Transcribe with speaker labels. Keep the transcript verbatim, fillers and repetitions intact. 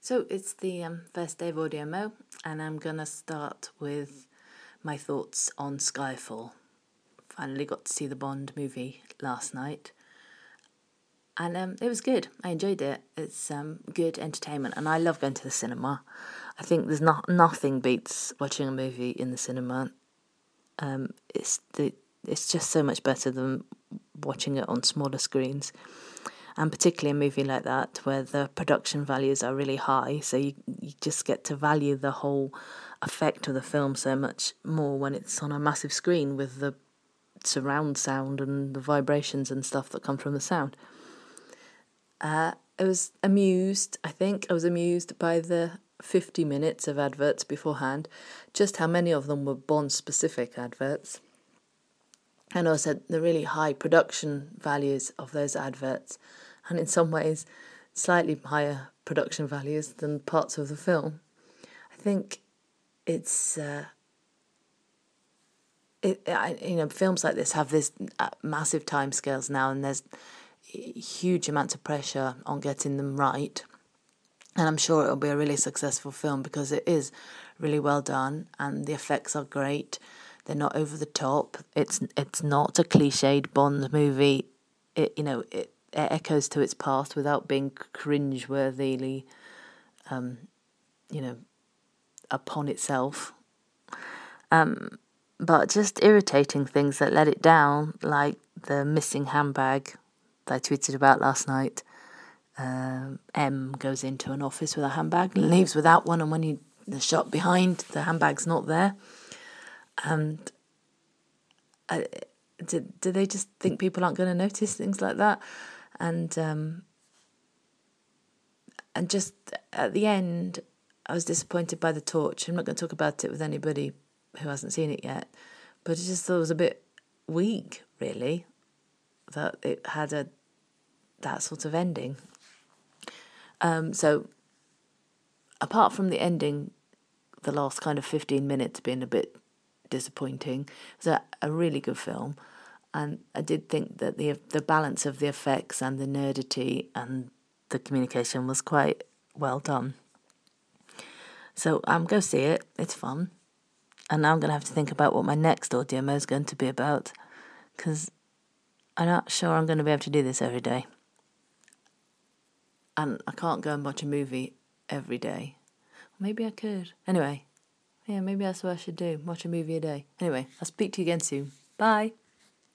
Speaker 1: So it's the um, first day of AudioMo, and I'm going to start with my thoughts on Skyfall. Finally got to see the Bond movie last night, and um, it was good. I enjoyed it. It's um, good entertainment, and I love going to the cinema. I think there's not nothing beats watching a movie in the cinema. Um, it's the it's just so much better than watching it on smaller screens. And particularly a movie like that where the production values are really high, so you you just get to value the whole effect of the film so much more when it's on a massive screen with the surround sound and the vibrations and stuff that come from the sound. Uh, I was amused, I think, I was amused by the fifty minutes of adverts beforehand, just how many of them were Bond-specific adverts. And also the really high production values of those adverts, and in some ways slightly higher production values than parts of the film. I think it's uh, it I, you know films like this have this uh, massive timescales now, and there's huge amounts of pressure on getting them right. And I'm sure it'll be a really successful film because it is really well done and the effects are great. They're not over the top. It's it's not a cliched Bond movie. It you know it, it echoes to its past without being cringeworthily, um, you know, upon itself. Um, but just irritating things that let it down, like the missing handbag that I tweeted about last night. Um, M goes into an office with a handbag and leaves without one, and when you the shot behind, the handbag's not there. And uh, do, do they just think people aren't going to notice things like that? And um, and just at the end, I was disappointed by the torch. I'm not going to talk about it with anybody who hasn't seen it yet, but I just thought it was a bit weak, really, that it had a that sort of ending. Um, so, apart from the ending, the last kind of fifteen minutes being a bit disappointing, it was a, a really good film. And I did think that the the balance of the effects and the nerdity and the communication was quite well done. So I'm going to see it. It's fun. And now I'm going to have to think about what my next AudioMo is going to be about, because I'm not sure I'm going to be able to do this every day. And I can't go and watch a movie every day. Maybe I could. Anyway, yeah, maybe that's what I should do. Watch a movie a day. Anyway, I'll speak to you again soon. Bye.